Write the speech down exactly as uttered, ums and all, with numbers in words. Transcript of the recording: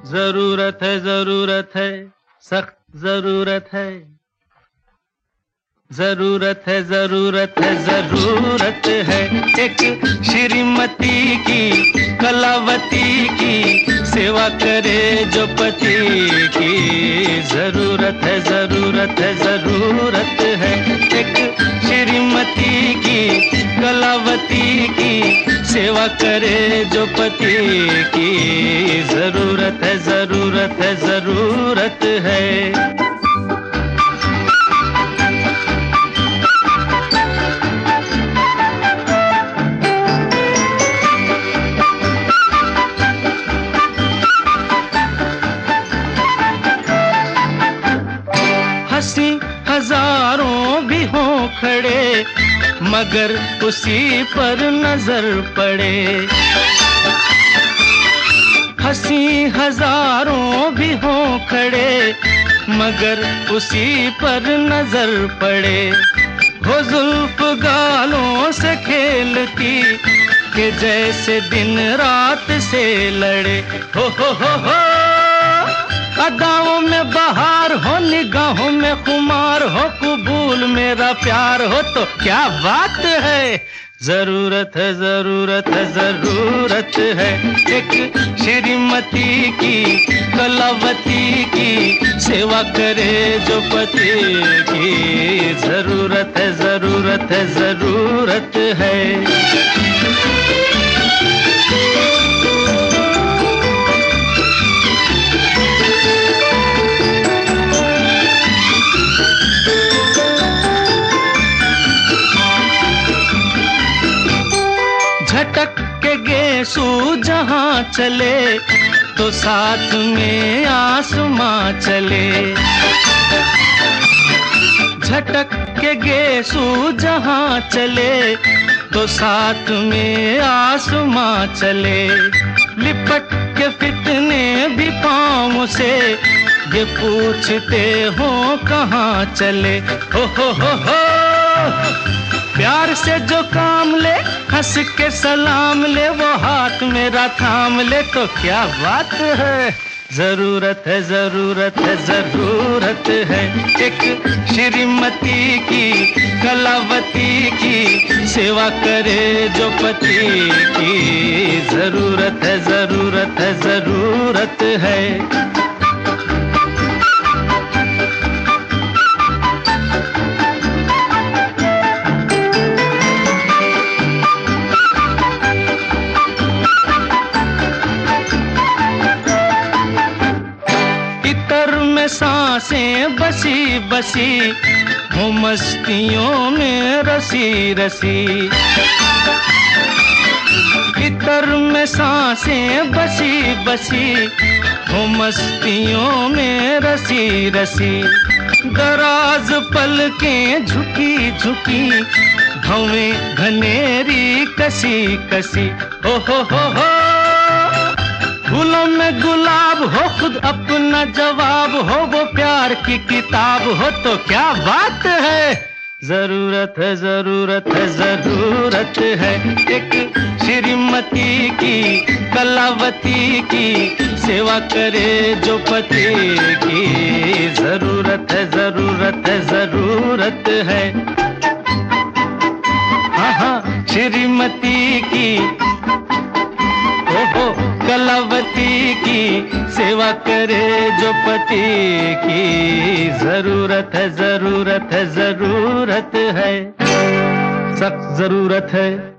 जरूरत है जरूरत है सख्त जरूरत है, जरूरत है जरूरत है जरूरत है एक श्रीमती की, कलावती की सेवा करे जो पति की। जरूरत है जरूरत है जरूरत है एक श्रीमती की, कलावती की सेवा करे जो पति की। जरूरत है जरूरत है जरूरत है। हंसी हजारों भी हों खड़े मगर उसी पर नजर पड़े। हंसी हजारों भी हों खड़े मगर उसी पर नजर पड़े। हो जुल्फ गालों से खेलती कि जैसे दिन रात से लड़े। हो हो हो हो अदाओं में बहार हो, निगाहों में खुमार हो, कबूल मेरा प्यार हो तो क्या बात है। जरूरत है जरूरत है जरूरत है एक श्रीमती की, कलावती की सेवा करे जो पति की। जरूरत है जरूरत है जरूरत है। झटक के गेसू जहाँ चले तो साथ में आसमां चले। झटक के गेसू जहाँ चले तो साथ में आसमां चले। लिपट के फितने भी पाँव से ये पूछते हो कहाँ चले। हो हो हो हो प्यार से जो काम ले, हंस के सलाम ले, वो हाथ मेरा थाम ले तो क्या बात है। जरूरत है जरूरत है जरूरत है एक श्रीमती की, कलावती की सेवा करे जो पति की। जरूरत है जरूरत है जरूरत है। सांसें बसी बसी हो मस्तियों में रसी रसी। इतर में सांसें बसी बसी हो मस्तियों में रसी रसी। दराज पलकें झुकी झुकी भवें घनेरी कसी कसी। हो हो हो हो फूलों में गुलाब हो, खुद अपना जवाब हो, वो प्यार की किताब हो तो क्या बात है। जरूरत है जरूरत है जरूरत है एक श्रीमती की, कलावती की सेवा करे जो पति की। जरूरत है जरूरत है जरूरत है। हाँ हाँ श्रीमती की, ओहो कलावती की सेवा करे जो पति की। जरूरत है जरूरत है जरूरत है, सख्त जरूरत है।